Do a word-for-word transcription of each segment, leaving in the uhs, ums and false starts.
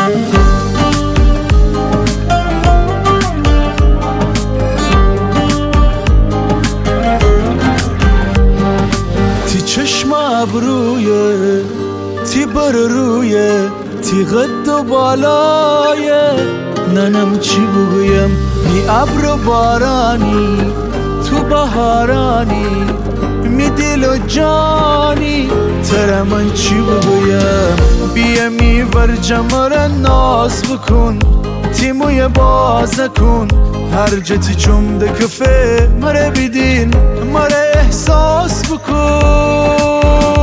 تی چشم ابرویه، تی بر رویه، تی قد و بالایه، ننم چی بگویم می ابر و بارانی تو بهارانی، می دل و جانی تر من چی بگویم. بیا می ور جمر ناز بکن، تی موی باز نکن، هر جتی چوم ده کفه مره بیدین مره احساس بکن.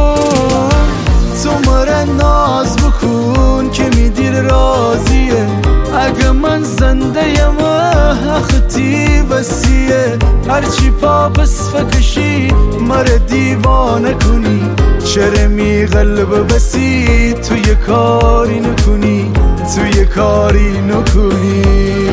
تو مره ناز بکن که می دیر رازیه، اگه من زنده یم اختی وسیه، هرچی پا بس فکشی مره دیوانه کنی، چرا می قلب بسی تو یه کاری نکنی، تو یه کاری نکنی.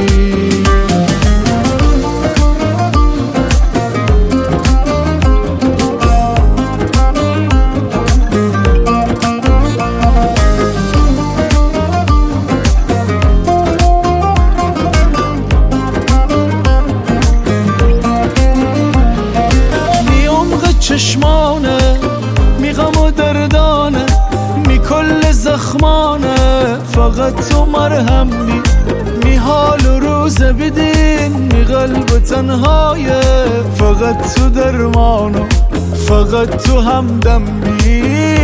چشمانه می غم و دردانه، می کل زخمانه، فقط تو مرهمی، می حال و روز بدین، می قلب تنهایه، فقط تو درمانو، فقط تو همدمی.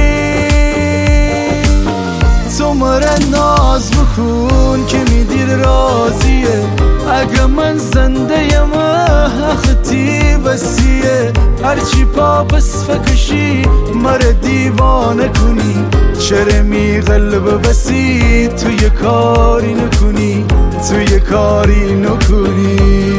تو مره ناز بکن که می دیر رازیه، اگه من زنده یم اختی وسیه، هرچی پا بس فکشی مره دیوانه کنی، چرا می قلب بسی تو یه کاری نکنی، تو یه کاری نکنی.